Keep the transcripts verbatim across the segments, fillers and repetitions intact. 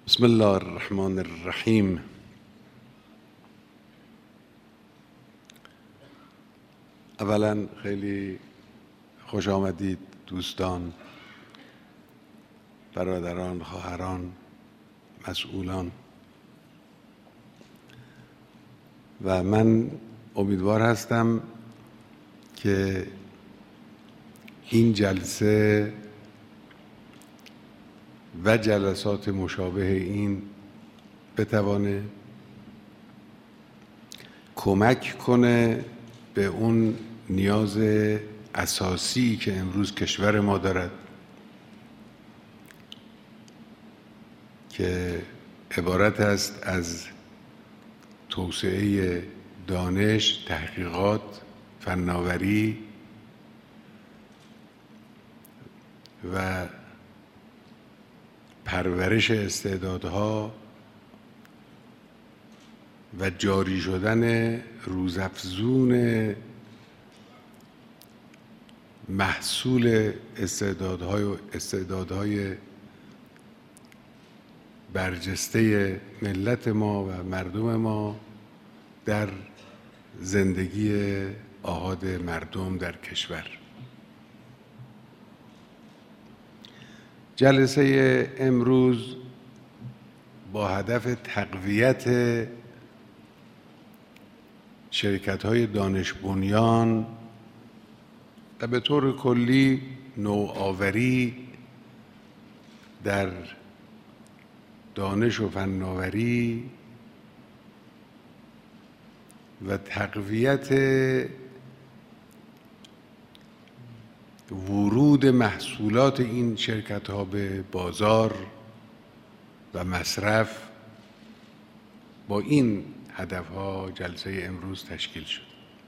بسم الله الرحمن الرحیم. اولا خیلی خوش آمدید دوستان، برادران، خواهران، مسئولان. و من امیدوار هستم که این جلسه و جلسات مشابه این بتوانه کمک کنه به اون نیاز اساسی که امروز کشور ما دارد که عبارت است از توسعه دانش، تحقیقات، فناوری و پرورش استعدادها و جاری شدن روزافزون محصول استعدادهای و استعدادهای برجسته ملت ما و مردم ما در زندگی آحاد مردم در کشور. جلسه امروز با هدف تقویت شرکت‌های دانش بنیان و به طور کلی نوآوری در دانش و فناوری و تقویت ورود محصولات این شرکت‌ها به بازار و مصرف، با این هدف‌ها جلسه امروز تشکیل شد.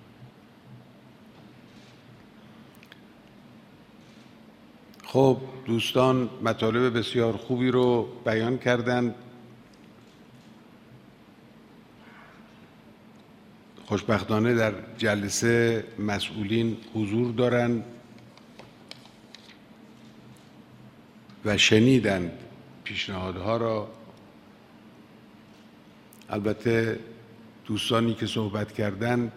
خب دوستان مطالب بسیار خوبی رو بیان کردند. خوشبختانه در جلسه مسئولین حضور دارند و شنیدند پیشنهادها را. البته دوستانی که صحبت کردند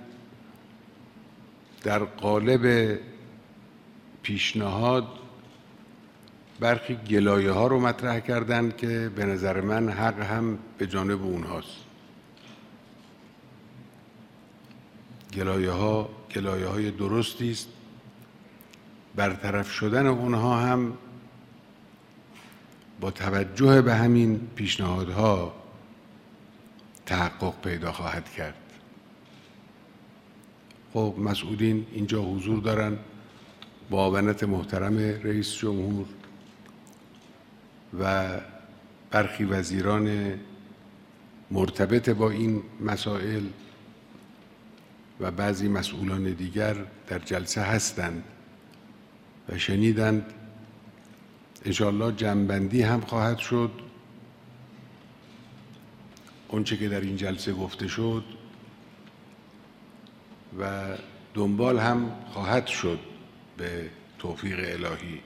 در قالب پیشنهاد برخی گلایه ها رو مطرح کردند که به نظر من حق هم به جانب اونهاست. گلایه ها گلایه های درستی است. برطرف شدن اونها هم با توجه به همین پیشنهادها تحقق پیدا خواهد کرد. خب مسئولین اینجا حضور دارند، با معاونت محترم رئیس جمهور و برخی وزیران مرتبط با این مسائل و بعضی مسئولان دیگر در جلسه هستند و شنیدند. انشاءالله جمع‌بندی هم خواهد شد. اونچه که در این جلسه گفته شد و دنبال هم خواهد شد به توفیق الهی.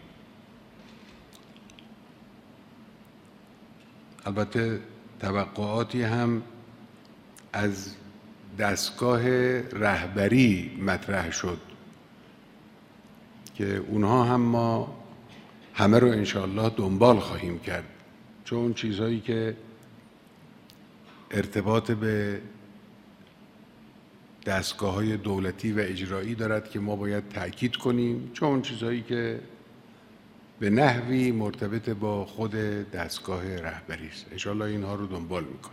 البته توقعاتی هم از دستگاه رهبری مطرح شد که اونها هم ما همه رو انشاءالله دنبال خواهیم کرد، چون چیزهایی که ارتباط به دستگاه‌های دولتی و اجرایی دارد که ما باید تأکید کنیم، چون چیزهایی که به نحوی مرتبط با خود دستگاه رهبری است. انشاءالله اینها رو دنبال میکنیم.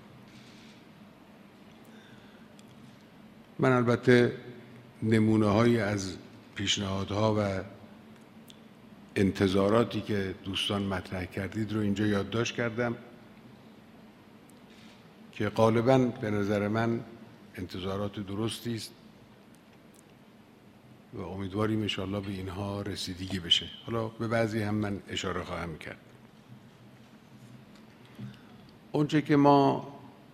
من البته نمونه‌هایی از پیشنهادها و انتظاراتی که دوستان مطرح کردید رو اینجا یادداشت کردم که غالباً به نظر من انتظارات درستی است و امیدواریم انشاءالله به اینها رسیدگی بشه. حالا به بعضی هم من اشاره خواهم کرد. اونچه که ما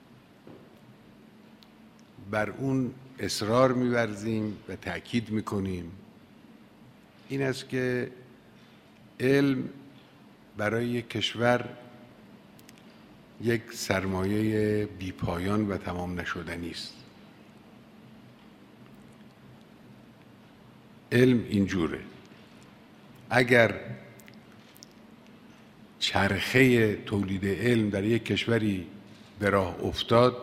بر اون اصرار می‌ورزیم و تأکید می‌کنیم این است که علم برای کشور یک سرمایه بیپایان و تمام نشدنی است. علم اینجوره، اگر چرخه تولید علم در یک کشوری به راه افتاد،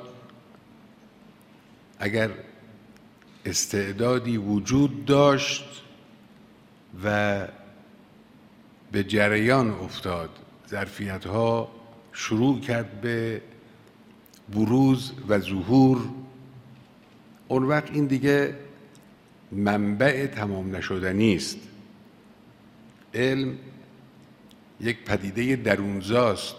اگر استعدادی وجود داشت و به جریان افتاد، ظرفیت‌ها شروع کرد به بروز و ظهور، اون وقت این دیگه منبع تمام نشدنی است. علم یک پدیده درونزاست،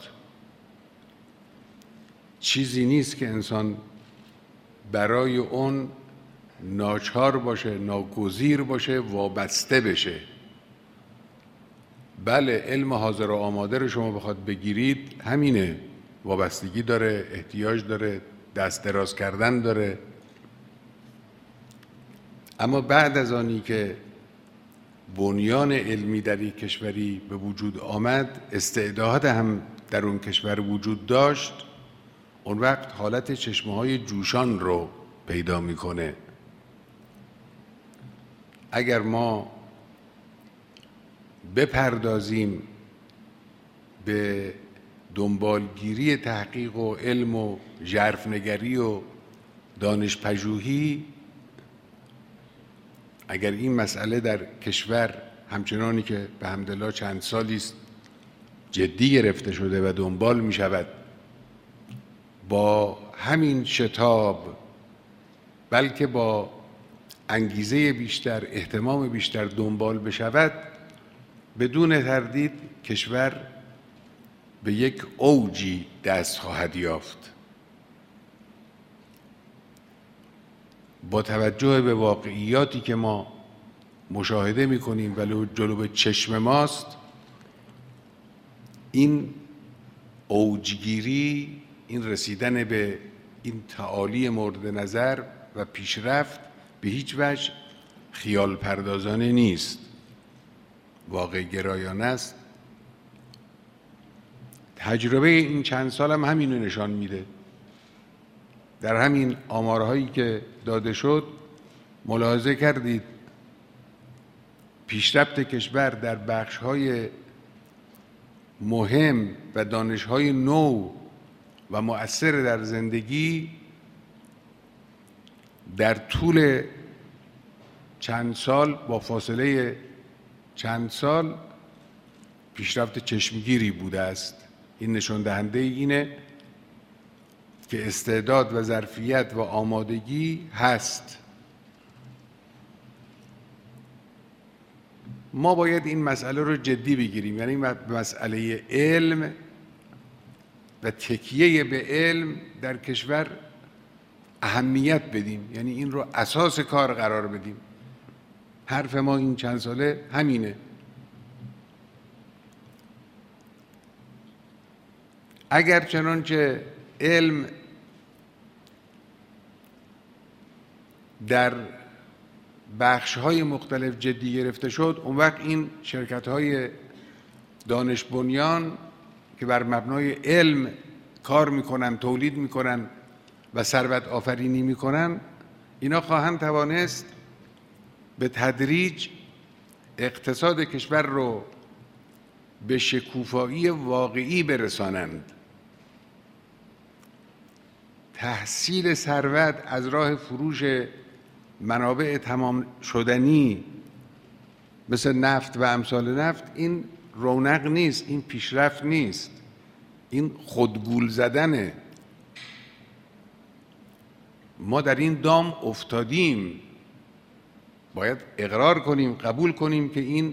چیزی نیست که انسان برای اون ناچار باشه، ناگزیر باشه، وابسته بشه. بله، علم حاضر و آماده رو شما بخواد بگیرید همینه، وابستگی داره، احتیاج داره، دست دراز کردن داره. اما بعد از آنی که بنیان علمی در یک کشوری به وجود آمد، استعداد هم در اون کشور وجود داشت، اون وقت حالت چشمه‌های جوشان رو پیدا میکنه. اگر ما بپردازیم به دنبالگیری تحقیق و علم و ژرفنگری و دانش پژوهی، اگر این مسئله در کشور همچنانی که به حمدالله چند سالی است جدی گرفته شده و دنبال می شود، با همین شتاب، بلکه با انگیزه بیشتر، اهتمام بیشتر دنبال بشود، بدون تردید کشور به یک اوجی دست خواهد یافت. با توجه به واقعیاتی که ما مشاهده می‌کنیم ولی جلو چشم ماست، این اوجگیری، این رسیدن به این تعالی مورد نظر و پیشرفت به هیچ وجه خیال پردازانه نیست، واقع گرایانه است. تجربه این چند سال هم همین رو نشان میده. در همین آمارهایی که داده شد ملاحظه کردید پیشرفت کشور در بخش‌های مهم و دانش‌های نو و مؤثر در زندگی در طول چند سال، با فاصله چند سال، پیشرفت چشمگیری بوده است. این نشان دهنده اینه که استعداد و ظرفیت و آمادگی هست. ما باید این مسئله رو جدی بگیریم، یعنی مسئله علم و تکیه به علم در کشور اهمیت بدیم، یعنی این رو اساس کار قرار بدیم. حرف ما این چند ساله همینه. اگر چنانچه علم در بخش‌های مختلف جدی گرفته شد، اون وقت این شرکت‌های دانش بنیان که بر مبنای علم کار میکنن، تولید میکنن و ثروت آفرینی میکنن، اینا خواهند توانست به تدریج اقتصاد کشور رو به شکوفایی واقعی برسانند. تحصیل ثروت از راه فروش منابع تمام شدنی مثل نفت و امثال نفت، این رونق نیست، این پیشرفت نیست، این خودگول زدنه. ما در این دام افتادیم، باید اقرار کنیم، قبول کنیم که این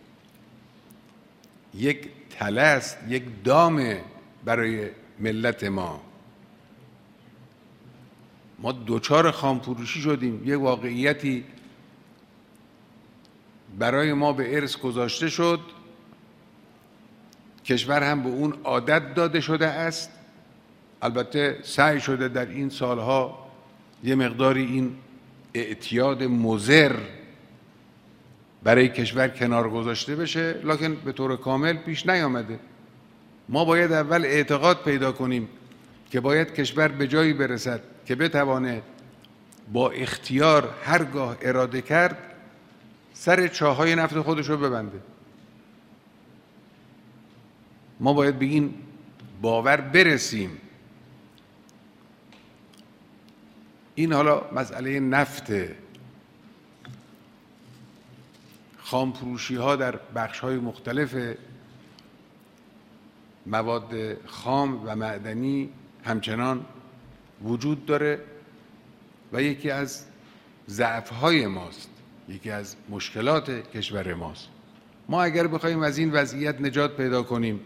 یک تله است، یک دامه برای ملت ما. ما دوچار خامفروشی شدیم. یک واقعیتی برای ما به ارث گذاشته شد، کشور هم به اون عادت داده شده است. البته سعی شده در این سالها یه مقداری این اعتیاد مضر برای کشور کنار گذاشته بشه، لکن به طور کامل پیش نیامده. ما باید اول اعتقاد پیدا کنیم که باید کشور به جایی برسد که بتوانه با اختیار هرگاه اراده کرد سر چاهای نفت خودش رو ببنده. ما باید به این باور برسیم. این حالا مسئله نفت، خام فروشی ها در بخش های مختلف مواد خام و معدنی همچنان وجود داره و یکی از ضعف های ماست، یکی از مشکلات کشور ماست. ما اگر بخوایم از این وضعیت نجات پیدا کنیم،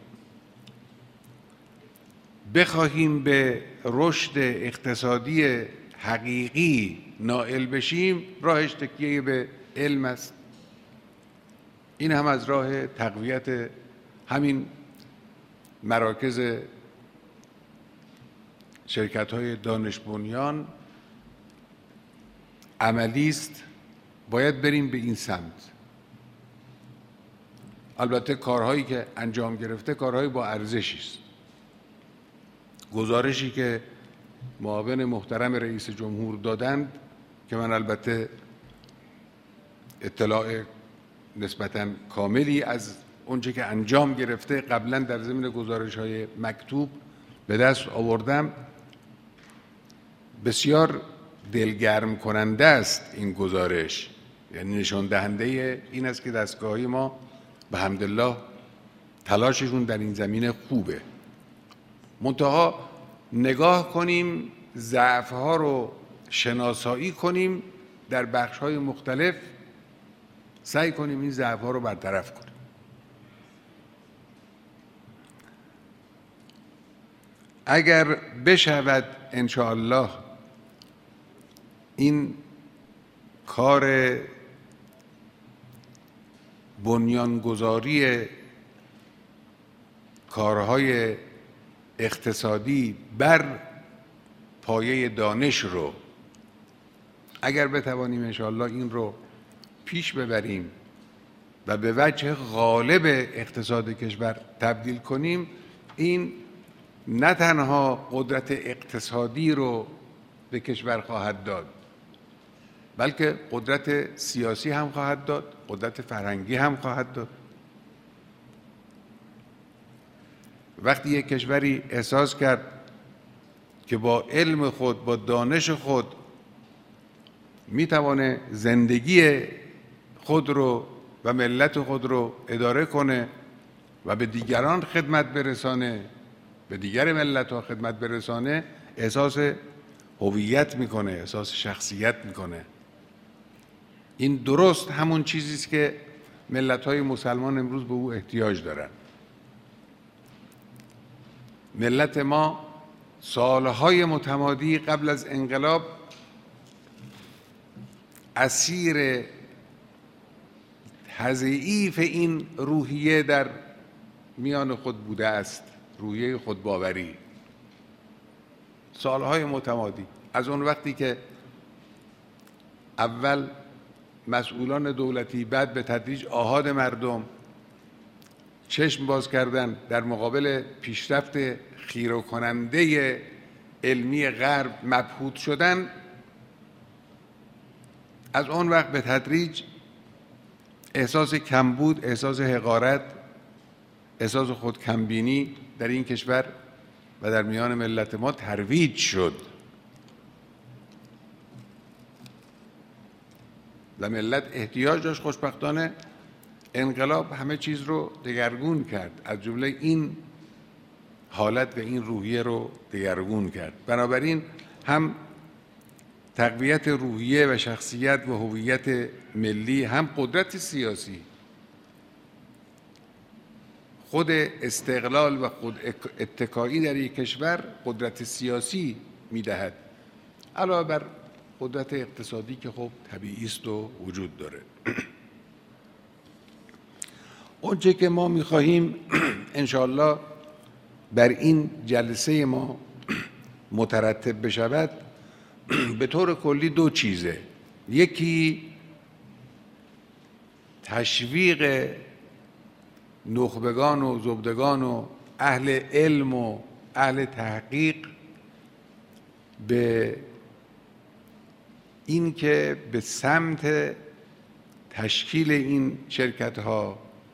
بخواهیم به رشد اقتصادی حقیقی نائل بشیم، راهش تکیه به علم است. این هم از راه تقویت همین مراکز شرکت‌های دانش بنیان عملی است. باید بریم به این سمت. البته کارهایی که انجام گرفته کارهای با ارزشی است. گزارشی که معاون محترم رئیس جمهور دادند که من البته اطلاع نسبتاً کاملی از اونچه که انجام گرفته قبلا در ضمن گزارش‌های مکتوب به دست آوردم، بسیار دلگرم کننده است این گزارش. یعنی نشان دهنده این است که دستگاه‌های ما به حمدالله تلاششون در این زمینه خوبه. منتها نگاه کنیم، ضعف‌ها رو شناسایی کنیم، در بخش‌های مختلف سعی کنیم این ضعف‌ها رو برطرف کنیم. اگر بشود انشاءالله این کار بنیانگذاری کارهای اقتصادی بر پایه دانش رو اگر بتوانیم انشاءالله این رو پیش ببریم و به وجه غالب اقتصاد کشور تبدیل کنیم، این نه تنها قدرت اقتصادی رو به کشور خواهد داد، بلکه قدرت سیاسی هم خواهد داد، قدرت فرهنگی هم خواهد داد. وقتی یک کشوری احساس کرد که با علم خود، با دانش خود میتوانه زندگی خود رو و ملت خود رو اداره کنه و به دیگران خدمت برسانه، به دیگر ملت ها خدمت برسانه، احساس هویت میکنه، احساس شخصیت میکنه. این درست همون چیزی است که ملت های مسلمان امروز به او احتیاج دارن. ملت ما سالهای متمادی قبل از انقلاب اسیر تضعیف این روحیه در میان خود بوده است، روحیه خودباوری. سالهای متمادی از اون وقتی که اول مسئولان دولتی، بعد به تدریج آحاد مردم چشم باز کردن در مقابل پیشرفت خیره کننده علمی غرب مبهوت شدن، از اون وقت به تدریج احساس کمبود، احساس حقارت، احساس خودکمبینی در این کشور و در میان ملت ما ترویج شد و ملت احتیاج داشت. خوشبختانه انقلاب همه چیز رو دگرگون کرد، از جمله این حالت و این روحیه رو دگرگون کرد. بنابراین هم تقویت روحیه و شخصیت و هویت ملی، هم قدرت سیاسی، خود استقلال و خود اتکایی در یک کشور قدرت سیاسی میدهد، علاوه بر قدرت اقتصادی که خب طبیعی است و وجود داره. اونچه که ما می‌خواهیم انشاءالله بر این جلسه ما مترتب بشود به طور کلی دو چیزه. یکی تشویق نخبگان و زبدگان و اهل علم و اهل تحقیق به این که به سمت تشکیل این شرکت ها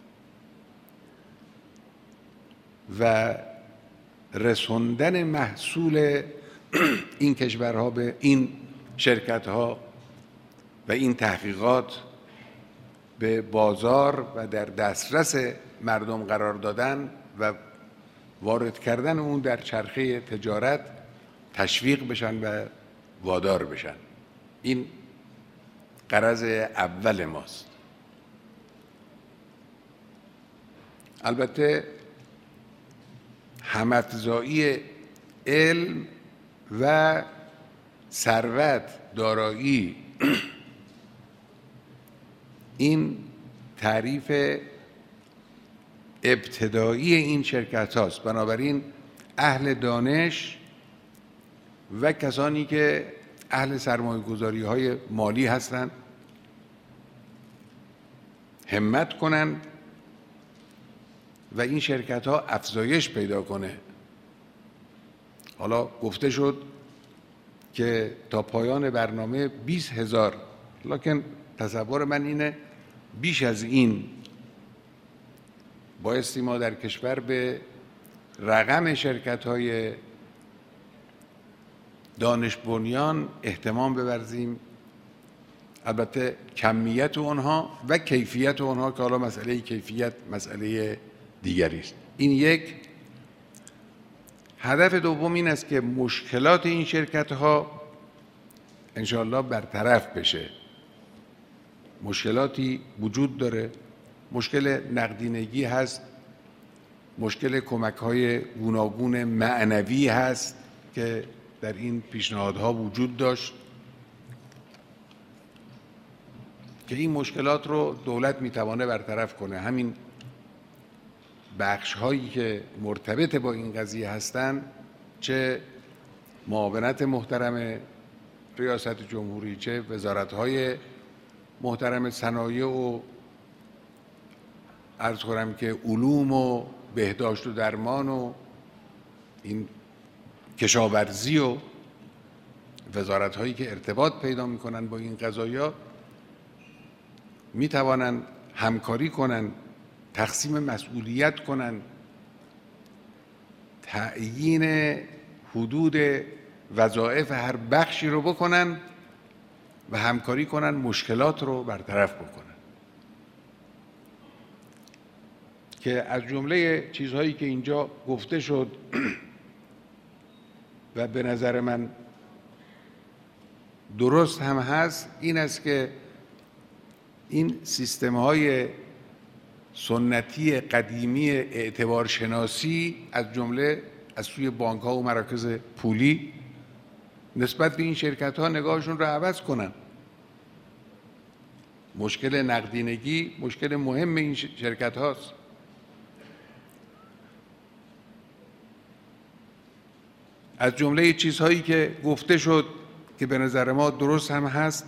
و رسوندن محصول این کشورها به این شرکت ها و این تحقیقات به بازار و در دسترس مردم قرار دادن و وارد کردن اون در چرخه تجارت تشویق بشن و وادار بشن. این غرض اول ماست. البته هم‌افزایی علم و ثروت، دارایی، این تعریف ابتدایی این شرکت هاست. بنابراین اهل دانش و کسانی که اهل سرمایه گذاری های مالی هستند همت کنند و این شرکت ها افزایش پیدا کنه. حالا گفته شد که تا پایان برنامه بیست هزار، لکن تصور من اینه بیش از این بایستی ما در کشور به رقم شرکت های دانش بنیان اهتمام بورزیم. البته کمیت اونها و کیفیت اونها که حالا مسئله کیفیت مسئله دیگری است. این یک. هدف دوم این است که مشکلات این شرکت ها انشاءالله برطرف بشه. مشکلاتی وجود داره، مشکل نقدینگی هست، مشکل کمک های گوناگون معنوی هست که در این پیشنهادها وجود داشت که این مشکلات رو دولت میتوانه برطرف کنه. همین بخش هایی که مرتبط با این قضیه هستند، چه معاونت محترم ریاست جمهوری، چه وزارت های محترم صنایع و عرض کنم که علوم و بهداشت و درمان و این کشاورزی و وزارت هایی که ارتباط پیدا میکنن با این قضایا میتوانند همکاری کنند، تقسیم مسئولیت کنند، تعیین حدود وظایف هر بخشی رو بکنن و همکاری کنن مشکلات رو برطرف بکنن. که از جمله چیزهایی که اینجا گفته شد و به نظر من درست هم هست این است که این سیستم های سنتی قدیمی اعتبار شناسی از جمله از سوی بانک ها و مراکز پولی نسبت به این شرکت ها نگاهشون رو عوض کنن. مشکل نقدینگی مشکل مهم این شرکت هاست. از جمله چیزهایی که گفته شد که به نظر ما درست هم هست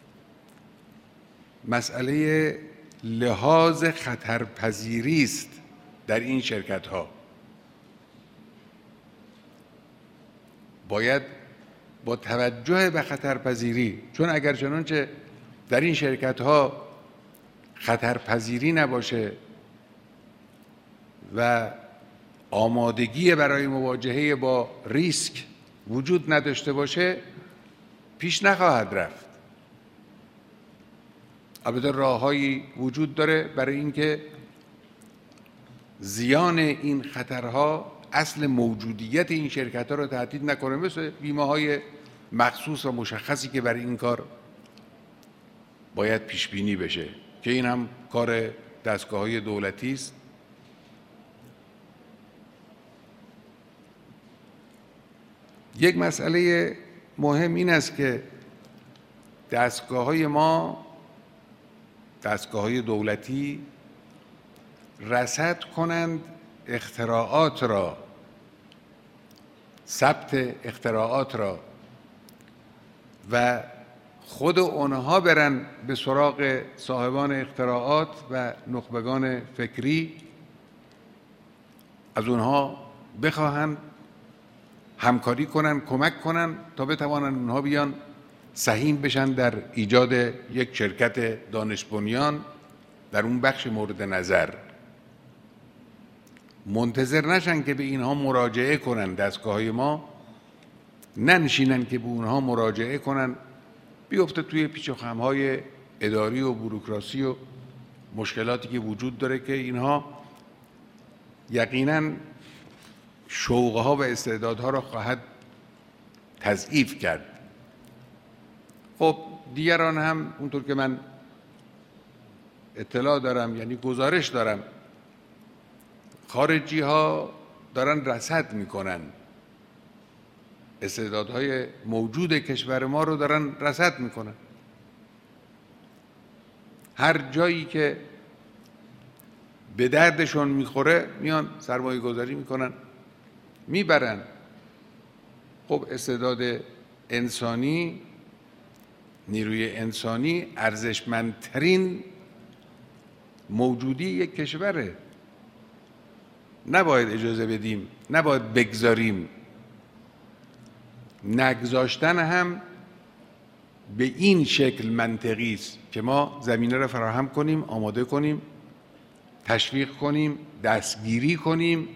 مسئله لحاظ خطرپذیری است در این شرکت ها. باید با توجه به خطرپذیری، چون اگر چنانچه در این شرکت ها خطرپذیری نباشه و آمادگی برای مواجهه با ریسک وجود نداشته باشه پیش نخواهد رفت. البته راههایی وجود داره برای اینکه زیان این خطرها اصل موجودیت این شرکت ها رو تهدید نکنه، مثل بیمه های مخصوص و مشخصی که برای این کار باید پیش بینی بشه که این هم کار دستگاه های دولتی است. یک مسئله مهم این است که دستگاه های ما، دستگاه های دولتی رصد کنند اختراعات را، ثبت اختراعات را و خود اونها برن به سراغ صاحبان اختراعات و نخبگان فکری از اونها بخواهند همکاری کنن، کمک کنن تا بتوانند اونها بیان سهیم بشن در ایجاد یک شرکت دانش بنیان در اون بخش مورد نظر. منتظر نشن که به اینها مراجعه کنن دستگاه‌های ما، ننشینن که به اونها مراجعه کنن، بیفته توی پیچ و خم‌های اداری و بوروکراسی و مشکلاتی که وجود داره که اینها یقیناً شوقها و استعدادها را خواهد تضعیف کرد. خب دیگران هم اونطور که من اطلاع دارم، یعنی گزارش دارم، خارجی ها دارن رصد میکنن، استعدادهای موجود کشور ما رو دارن رصد میکنن. هر جایی که به دردشون میخوره میان سرمایه گذاری میکنن، میبرن. خب استعداد انسانی، نیروی انسانی ارزشمندترین موجودی یک کشوره. نباید اجازه بدیم، نباید بگذاریم. نگذاشتن هم به این شکل منطقی است که ما زمینه را فراهم کنیم، آماده کنیم، تشویق کنیم، دستگیری کنیم،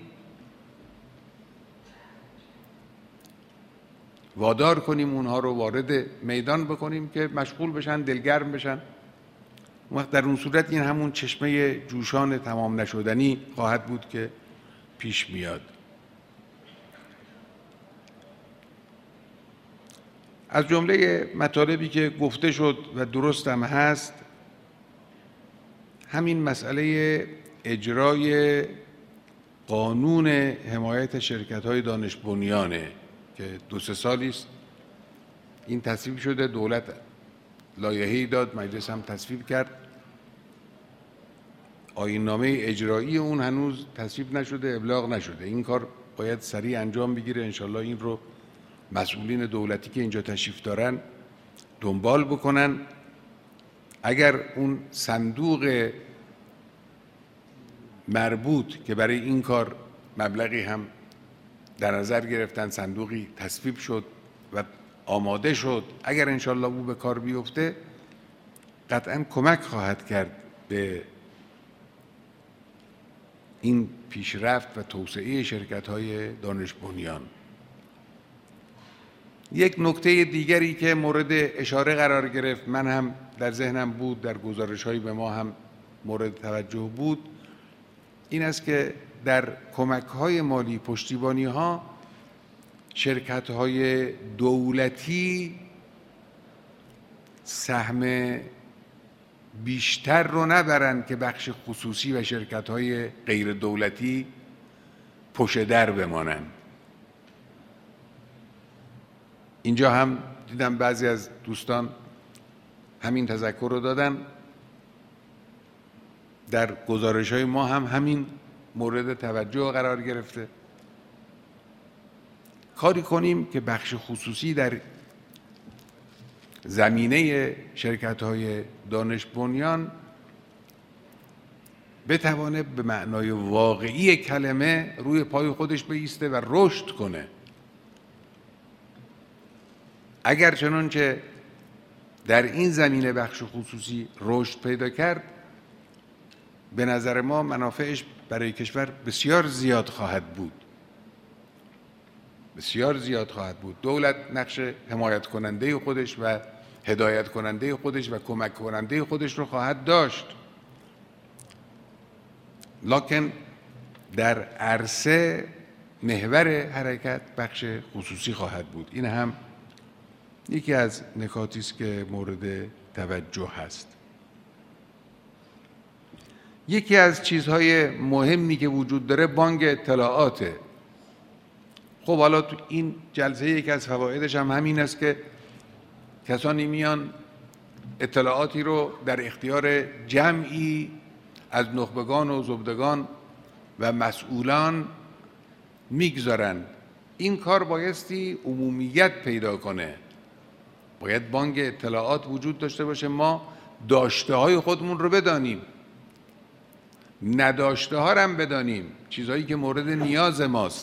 وادار کنیم اونها رو وارد میدان بکنیم که مشغول بشن، دلگرم بشن. اون وقت در اون صورت این همون چشمه جوشان تمام نشدنی خواهد بود که پیش میاد. از جمله مطالبی که گفته شد و درست هم هست، همین مسئله اجرای قانون حمایت شرکت‌های دانش بنیانه که دو سه سالی است این تصویب شده. دولت لایحه‌ای داد، مجلس هم تصویب کرد. آیین‌نامه اجرایی اون هنوز تصویب نشده، ابلاغ نشده. این کار باید سریع انجام بگیره. انشالله این رو مسئولین دولتی که اینجا تشریف دارن دنبال بکنن. اگر اون صندوق مربوط که برای این کار مبلغی هم در نظر گرفتن، صندوقی تصویب شد و آماده شد، اگر انشالله او به کار بیفته قطعاً کمک خواهد کرد به این پیشرفت و توسعه شرکت‌های دانش بنیان. یک نکته دیگری که مورد اشاره قرار گرفت، من هم در ذهنم بود، در گزارش‌های به ما هم مورد توجه بود، این است که در کمک‌های مالی، پشتیبانی‌ها، شرکت‌های دولتی سهم بیشتر رو نبرن که بخش خصوصی و شرکت‌های غیر دولتی پشت در بمانن. اینجا هم دیدم بعضی از دوستان همین تذکر رو دادن. در گزارش‌های ما هم همین مورد توجه قرار گرفته. کاری کنیم که بخش خصوصی در زمینه شرکت‌های دانش بنیان بتوانه به معنای واقعی کلمه روی پای خودش بایسته و رشد کنه. اگر چنانچه در این زمینه بخش خصوصی رشد پیدا کرد، به نظر ما منافعش برای کشور بسیار زیاد خواهد بود. بسیار زیاد خواهد بود. دولت نقش حمایت کننده خودش و هدایت کننده خودش و کمک کننده خودش رو خواهد داشت، لکن در عرصه محور حرکت بخش خصوصی خواهد بود. این هم یکی از نکاتی است که مورد توجه هست. یکی از چیزهای مهمی که وجود داره بانک اطلاعاته. خب حالا تو این جلسه یکی از فوایدش هم همین است که کسانی میان اطلاعاتی رو در اختیار جمعی از نخبگان و زبدگان و مسئولان میگذارن. این کار بایستی عمومیت پیدا کنه. باید بانک اطلاعات وجود داشته باشه، ما داشته های خودمون رو بدانیم. نداشته ها رو هم بدانیم، چیزهایی که مورد نیاز ماست.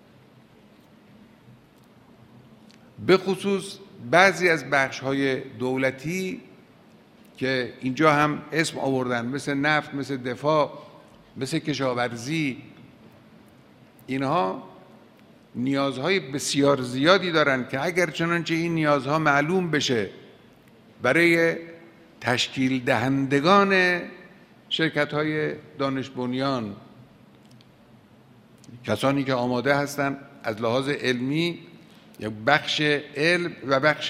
به خصوص بعضی از بخش‌های دولتی که اینجا هم اسم آوردن، مثل نفت، مثل دفاع، مثل کشاورزی، اینها نیازهای بسیار زیادی دارن که اگر چنانچه این نیازها معلوم بشه برای تشکیل دهندگان شرکت‌های دانش بنیان، کسانی که آماده هستند از لحاظ علمی، یا بخش علم و بخش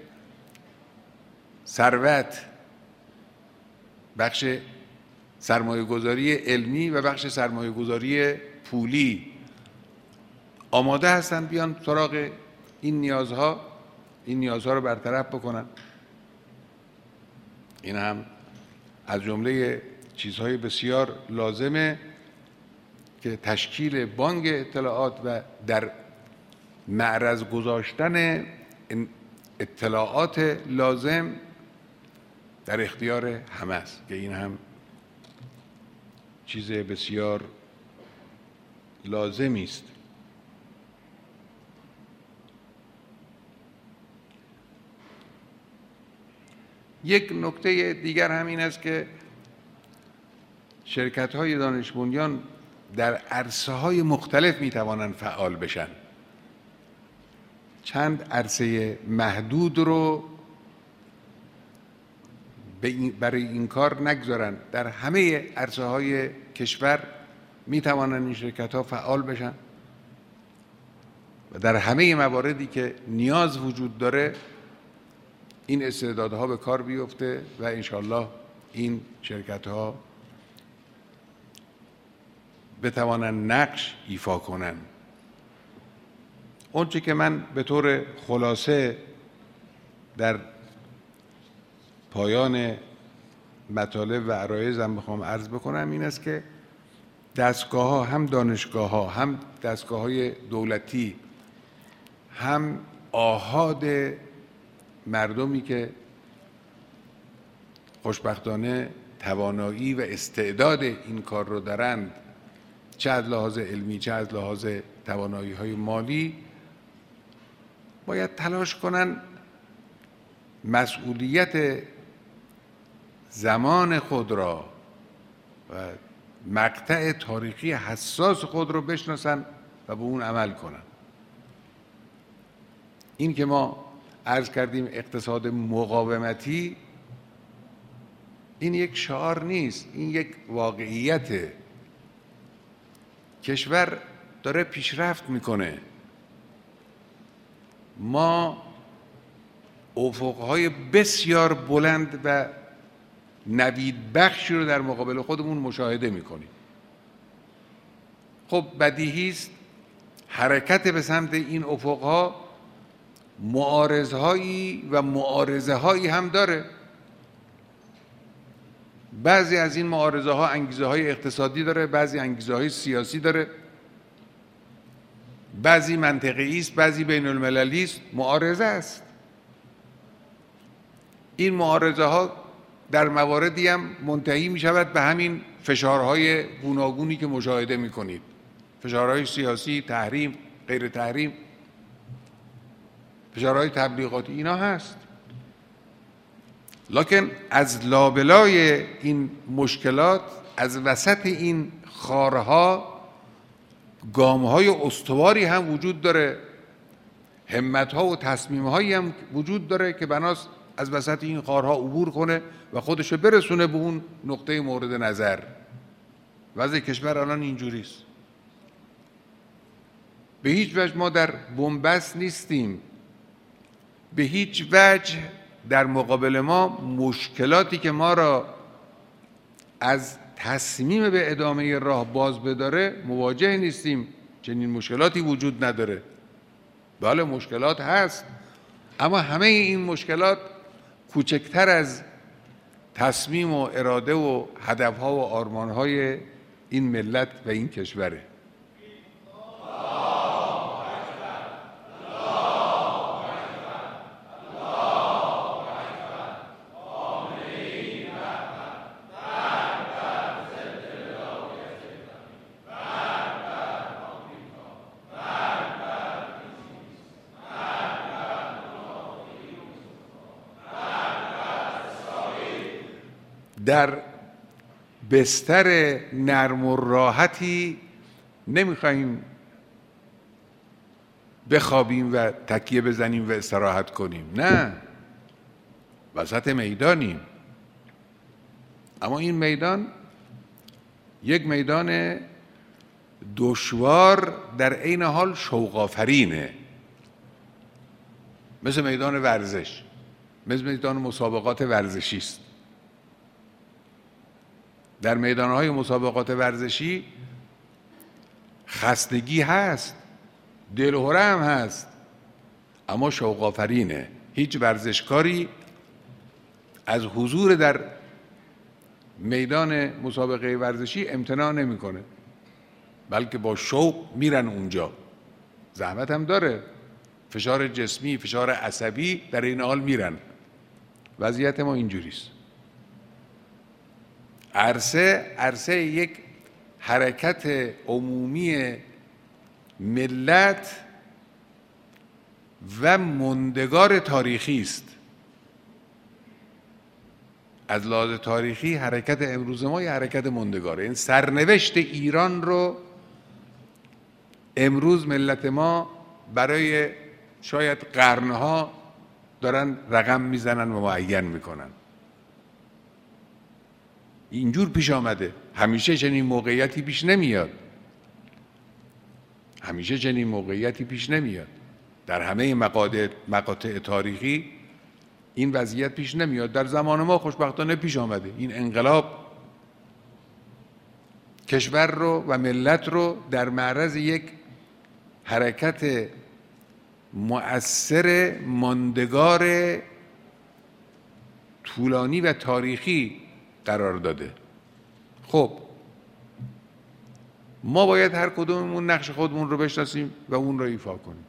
ثروت، بخش سرمایه گذاری علمی و بخش سرمایه گذاری پولی آماده هستند بیان سراغ این نیازها این نیازها رو برطرف بکنن. این هم از جمله چیزهای بسیار لازمه که تشکیل بانک اطلاعات و در معرض گذاشتن اطلاعات لازم در اختیار همه است، که این هم چیز بسیار لازمی است. یک نکته دیگر هم این است که شرکت‌های دانش بنیان در عرصه‌های مختلف می‌توانند فعال بشن. چند عرصه محدود رو برای این کار نگذارن، در همه عرصه‌های کشور می‌توانند این شرکت‌ها فعال بشن و در همه مواردی که نیاز وجود داره این استعدادها به کار بیفته و انشالله این شرکت‌ها بتوانند نقش ایفا کنند. اونچه که من به طور خلاصه در پایان مطالب و عرایضم بخوام عرض بکنم این است که دستگاه‌ها، هم دانشگاه‌ها، هم دستگاه‌های دولتی، هم آحاد مردمی که خوشبختانه توانایی و استعداد این کار رو دارند، چه از لحاظ علمی چه از لحاظ توانایی‌های مالی، باید تلاش کنن مسئولیت زمان خود را و مقطع تاریخی حساس خود را بشناسن و به اون عمل کنن. این که ما عرض کردیم اقتصاد مقاومتی، این یک شعار نیست، این یک واقعیته. کشور داره پیشرفت میکنه، ما افقهای بسیار بلند و نوید بخشی رو در مقابل خودمون مشاهده میکنیم. خب بدیهی است حرکت به سمت این افقها معارضهایی و معارضه هایی هم داره. بعضی از این معارضه ها انگیزه های اقتصادی داره، بعضی انگیزه های سیاسی داره، بعضی منطقی است، بعضی بین المللی است، معارضه است. این معارضه ها در مواردی هم منتهی می شود به همین فشارهای گوناگونی که مشاهده می کنید، فشارهای سیاسی، تحریم، غیر تحریم، فشارهای تبلیغاتی، اینا هست. لکن از لابلای این مشکلات، از وسط این خارها، گامهای استواری هم وجود داره، همتها و تصمیمهایی هم وجود داره که بناست از وسط این خارها عبور کنه و خودشو برسونه به اون نقطه مورد نظر. وضع کشور الان اینجوریست. به هیچ وجه ما در بنبست نیستیم، به هیچ وجه در مقابل ما مشکلاتی که ما را از تصمیم به ادامه راه باز بداره مواجه نیستیم. چنین مشکلاتی وجود نداره. بله مشکلات هست، اما همه این مشکلات کوچکتر از تصمیم و اراده و هدفها و آرمانهای این ملت و این کشوره. در بستر نرم و راحتی نمیخوایم بخوابیم و تکیه بزنیم و استراحت کنیم، نه، وسط میدانیم. اما این میدان یک میدان دشوار در عین حال شوق آفرینه، مثل میدان ورزش، مثل میدان مسابقات ورزشی است. در میدانهای مسابقات ورزشی خستگی هست، دلهره هم هست، اما شوق آفرینه. هیچ ورزشکاری از حضور در میدان مسابقه ورزشی امتناع نمیکنه، بلکه با شوق میرن اونجا. زحمت هم داره، فشار جسمی، فشار عصبی، در این حال میرن. وضعیت ما اینجوریست. عرصه عرصه یک حرکت عمومی ملت و ماندگار تاریخی است. از لحاظ تاریخی حرکت امروز ما یه حرکت ماندگاره. این سرنوشت ایران رو امروز ملت ما برای شاید قرنها دارن رقم میزنن و معین میکنن. اینجور پیش آمده، همیشه چنین موقعیتی پیش نمیاد، همیشه چنین موقعیتی پیش نمیاد. در همه مقاطع مقاطع تاریخی این وضعیت پیش نمیاد. در زمان ما خوشبختانه پیش آمده. این انقلاب کشور رو و ملت رو در معرض یک حرکت مؤثر ماندگار طولانی و تاریخی قرار داده. خب ما باید هر کدوممون نقش خودمون رو بشناسیم و اون رو ایفا کنیم.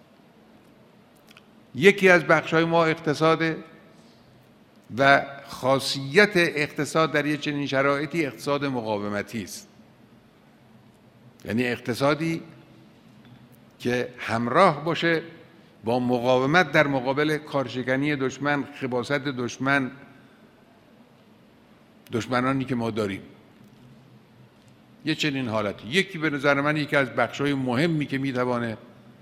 یکی از بخش‌های ما اقتصاده و خاصیت اقتصاد در یک چنین شرایطی اقتصاد مقاومتی است. یعنی اقتصادی که همراه باشه با مقاومت در مقابل کارشکنی دشمن، خباثت دشمن، دشمنانی که ما داریم. یه چنین حالتی یکی به نظر من یکی از بخش‌های مهمی که میتوانه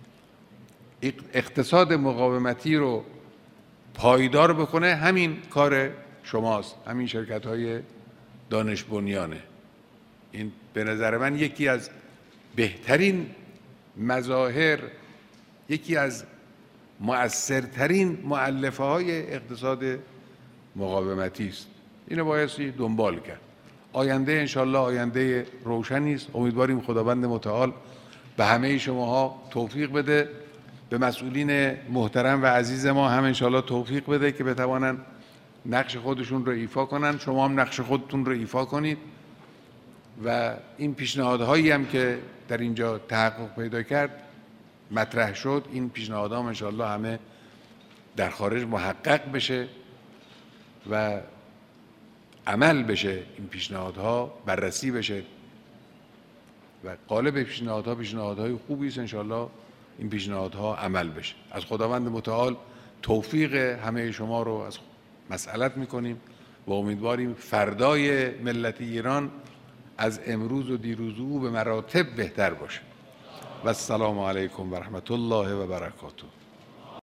اقتصاد مقاومتی رو پایدار بکنه همین کار شماست، همین شرکت‌های دانش بنیانه. این به نظر من یکی از بهترین مظاهر، یکی از مؤثرترین مؤلفه های اقتصاد مقاومتی است. اینو بایستی دنبال کرد. آینده انشالله آینده روشنی است. امیدواریم خداوند متعال به همه شماها توفیق بده، به مسئولین محترم و عزیز ما هم انشالله توفیق بده که بتوانند نقش خودشون رو ایفا کنن. شما هم نقش خودتون رو ایفا کنید و این پیشنهادهایی هم که در اینجا تحقق پیدا کرد مطرح شد، این پیشنهادها هم انشالله همه در خارج محقق بشه و عمل بشه. این پیشنهادها بررسی بشه و قالب پیشنهادها پیشنهادهای خوبی است. انشالله این پیشنهادها عمل بشه. از خداوند متعال توفیق همه شما رو از مسئلت میکنیم و امیدواریم فردای ملت ایران از امروز و دیروز او به مراتب بهتر باشه. و السلام علیکم و رحمت الله و برکاته.